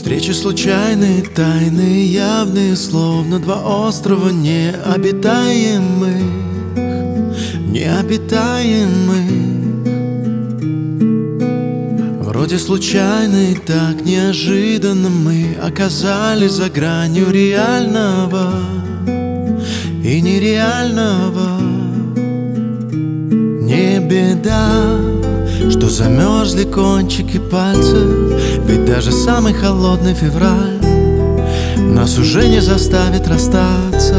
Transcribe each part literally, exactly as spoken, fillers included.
Встречи случайные, тайные, явные, словно два острова необитаемых, необитаемых. Вроде случайно и так неожиданно мы оказались за гранью реального и нереального. Не беда, что замерзли кончики пальцев, ведь даже самый холодный февраль нас уже не заставит расстаться.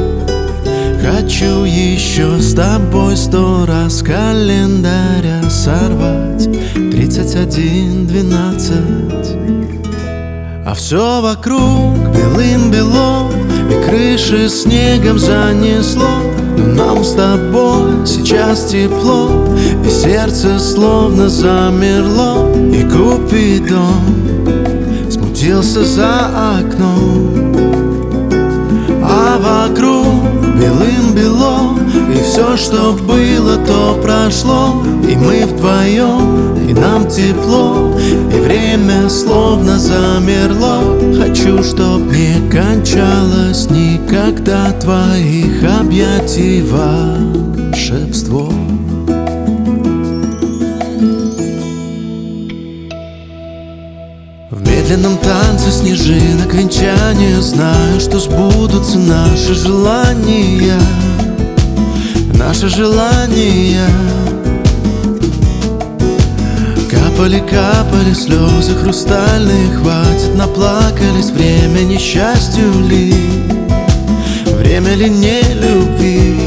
Хочу еще с тобой сто раз календаря сорвать тридцать один двенадцать. А все вокруг белым-бело, и крыши снегом занесло. Но нам с тобой сейчас тепло, и сердце словно замерло. И Купидон смутился за окном, а вокруг белым-бело, и все, что было, то прошло. И мы вдвоем, и нам тепло, и время словно замерло. Хочу, чтоб не кончалось никогда твоих объятий волшебство. В медленном танце снежинок венчания знаю, что сбудутся наши желания, наши желания. Капали, капали слезы хрустальные, хватит, наплакались. Время несчастью ли, время ли не любви?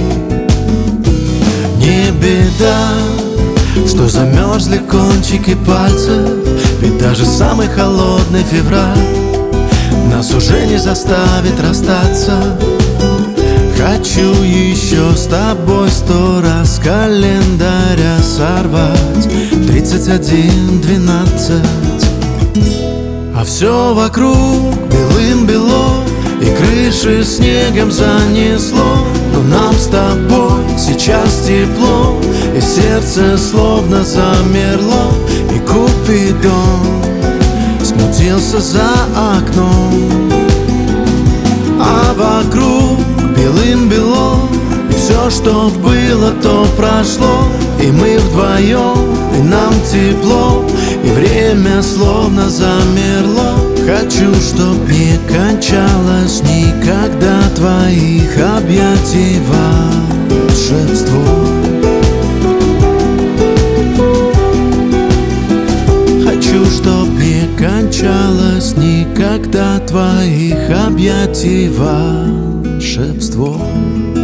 Не беда, что замерзли кончики пальцев, ведь даже самый холодный февраль нас уже не заставит расстаться. Хочу еще с тобой сто раз календаря сорвать тридцать один двенадцать. А все вокруг белым-бело, и крыши снегом занесло. Но нам с тобой сейчас тепло, и сердце словно замерло. И Купидон смутился за окном, а вокруг белым-бело, и все, что было, то прошло. И мы вдвоем, и нам тепло, и время словно замерло. Хочу, чтоб не кончалось никогда твоих объятий волшебство. Хочу, чтоб не кончалось никогда твоих объятий волшебство.